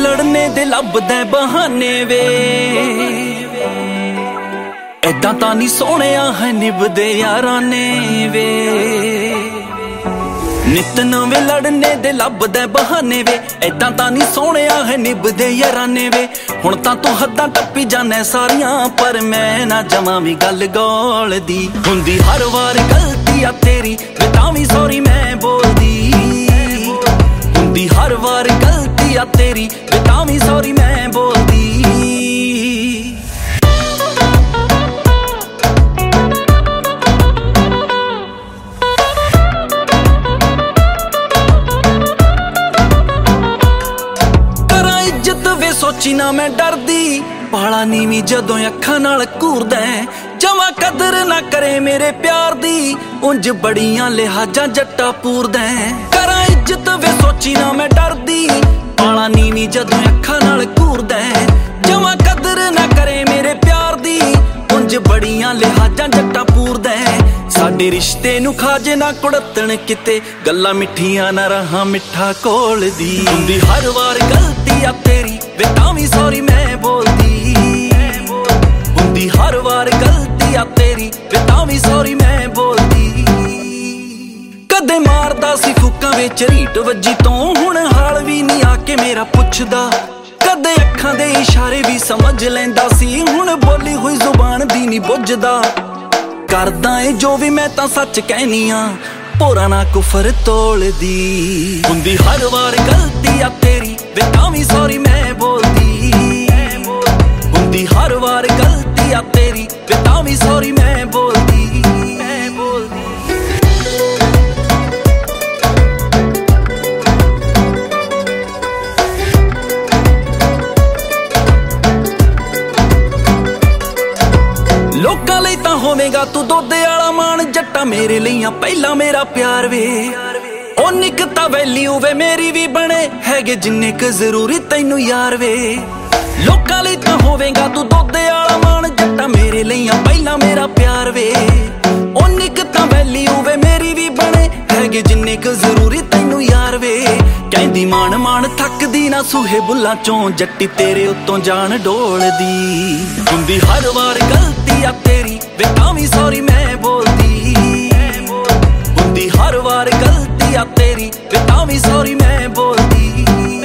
ਲੜਨੇ ਦੇ ਲੱਭਦਾ ਬਹਾਨੇ ਵੇ, ਐਦਾਂ ਤਾਂ ਨਹੀਂ ਸੋਹਣਿਆ ਹੈ ਨਿਭਦੇ ਯਾਰਾਂ ਨੇ ਵੇ। ਨਿਤ ਨਵੇਂ ਲੜਨੇ ਦੇ ਲੱਭਦਾ ਬਹਾਨੇ ਵੇ, ਐਦਾਂ ਤਾਂ ਨਹੀਂ ਸੋਹਣਿਆ ਹੈ ਨਿਭਦੇ ਯਾਰਾਂ ਨੇ ਵੇ। ਹੁਣ ਤਾਂ ਤੂੰ ਹੱਦਾਂ ਟੱਪੀ ਜਾਨੇ ਸਾਰੀਆਂ, ਪਰ ਮੈਂ ਨਾ ਜਮਾਂ ਵੀ ਗੱਲ ਗੋਲਦੀ। ਹੁੰਦੀ ਹਰ ਵਾਰ ਗਲਤੀ ਆ ਤੇਰੀ ਵੇ ਤਾਂ ਵੀ ਸੌਰੀ ਮੈਂ ਬੋਲਦੀ। ਹੁੰਦੀ ਹਰ ਵਾਰ ਗਲਤੀ ਆ ਤੇਰੀ ਵੇ ਤਾਂ ਵੀ ਸੌਰੀ ਮੈਂ ਬੋਲਦੀ। ਸੋਚੀ ਨਾ ਮੈਂ ਡਰਦੀ, ਪਾਲਾ ਨੀਵੀਂ ਜਦੋਂ ਅੱਖਾਂ ਨਾਲ ਘੂਰਦਾ। ਜਮਾਂ ਕਦਰ ਨਾ ਕਰੇ ਮੇਰੇ ਪਿਆਰ ਦੀ, ਉਂਝ ਬੜੀਆਂ ਲਿਹਾਜ਼ਾਂ ਜੱਟਾ ਪੂਰਦਾ। ਕਰਾਂ ਇੱਜ਼ਤ ਵੇ ਸੋਚੀ ਨਾ ਮੈਂ ਡਰਦੀ, ਪਾਲਾ ਨੀਵੀਂ ਜਦੋਂ ਅੱਖਾਂ ਨਾਲ ਘੂਰਦਾ। ਜਮਾਂ ਕਦਰ ਨਾ ਕਰੇ ਮੇਰੇ ਪਿਆਰ ਦੀ, ਉਂਝ ਬੜੀਆਂ ਲਿਹਾਜ਼ਾਂ ਜੱਟਾ ਪੂਰਦਾ। ਸਾਡੇ ਰਿਸ਼ਤੇ ਨੂੰ ਖਾਜੇ ਨਾ ਕੁੜੱਤਣ ਕਿਤੇ, ਗੱਲਾਂ ਮਿੱਠੀਆਂ ਨਾ ਰਹਾਂ ਮਿੱਠਾ ਘੋਲਦੀ। ਹੁੰਦੀ ਹਰ ਵਾਰ ਗਲਤੀ ਆ ਤੇਰੀ ਵੇ ਤਾਂ ਵੀ ਸੌਰੀ ਮੈਂ ਬੋਲਦੀ। ਹੁੰਦੀ ਹਰ ਵਾਰ ਗਲਤੀ ਆ ਤੇਰੀ ਵੇ ਤਾਂ ਵੀ ਸੌਰੀ ਮੈਂ ਬੋਲਦੀ। ਕਦੇ ਮਾਰਦਾ ਸੀ ਫੂਕਾਂ ਵਿੱਚ ਰੀਟ ਵੱਜੀ ਤੋਂ, ਹੁਣ ਹਾਲ ਵੀ ਨਹੀਂ ਆ ਕੇ ਮੇਰਾ ਪੁੱਛਦਾ। ਕਦੇ ਅੱਖਾਂ ਦੇ ਇਸ਼ਾਰੇ ਵੀ ਸਮਝ ਲੈਂਦਾ ਸੀ, ਹੁਣ ਬੋਲੀ ਹੋਈ ਜ਼ੁਬਾਨ ਦੀ ਨਹੀਂ ਬੁੱਝਦਾ। ਕਰਦਾ ਏ ਜੋ ਵੀ ਮੈਂ ਤਾਂ ਸੱਚ ਕਹਿਨੀ ਆ, ਭੋਰਾ ਨਾ ਕੁਫਰ ਤੋਲਦੀ। ਹੁੰਦੀ ਹਰ ਵਾਰ ਗਲਤੀ ਆ ਤੇਰੀ ਵੇ ਤਾਂ ਵੀ ਸੌਰੀ ਮੈਂ ਬੋਲਦੀ। ਹੁੰਦੀ ਹਰ ਵਾਰ ਗਲਤੀ ਆ ਤੇਰੀ ਵੇ ਤਾਂ ਵੀ ਸੌਰੀ ਮੈਂ ਬੋਲਦੀ। ਲੋਕਾਂ ਲਈ ਤਾਂ ਹੋਵੇਗਾ ਤੂੰ ਦੋਦੇ ਵਾਲਾ ਮਾਣ, ਜੱਟਾ ਮੇਰੇ ਲਈ ਆ ਪਹਿਲਾਂ ਮੇਰਾ ਪਿਆਰ ਵੇ। ਉਹ ਨਿਕਤਾ ਵੈਲਿਊ ਵੇ ਮੇਰੀ ਵੀ ਬਣੇ, ਹੈਗੇ ਜਿੰਨੇ ਕੁ ਜ਼ਰੂਰੀ ਤੈਨੂੰ ਯਾਰ ਵੇ। ਲੋਕਾਂ ਲਈ ਤਾਂ ਹੋਵੇਗਾ ਤੂੰ ਦੋਦੇ ਵਾਲਾ ਮਾਣ, ਜੱਟਾ ਮੇਰੇ ਲਈ ਆ ਪਹਿਲਾਂ ਮੇਰਾ ਪਿਆਰ ਵੇ। ਉਹ ਨਿਕਤਾ ਵੈਲਿਊ ਵੇ ਮੇਰੀ ਵੀ ਬਣੇ, ਹੈਗੇ ਜਿੰਨੇ ਕੁ ਜ਼ਰੂਰੀ ਤੈਨੂੰ ਯਾਰ ਵੇ। ਕਹਿੰਦੀ ਮਾਣ ਮਾਣ ਥੱਕਦੀ ਨਾ ਸੂਹੇ ਬੁੱਲਾਂ ਚੋਂ, ਜੱਟੀ ਤੇਰੇ ਉੱਤੋਂ ਜਾਨ ਡੋਲਦੀ। ਹੁੰਦੀ ਹਰ ਵਾਰ ਗਲਤੀ ਆ ਤੇਰੀ ਵੇ ਤਾਂ ਵੀ ਸੌਰੀ ਮੈਂ ਬੋਲਦੀ। ਹੁੰਦੀ ਹਰ ਵਾਰ ਗਲਤੀ ਆ ਤੇਰੀ ਵੇ ਤਾਂ ਵੀ ਸੌਰੀ ਮੈਂ ਬੋਲਦੀ।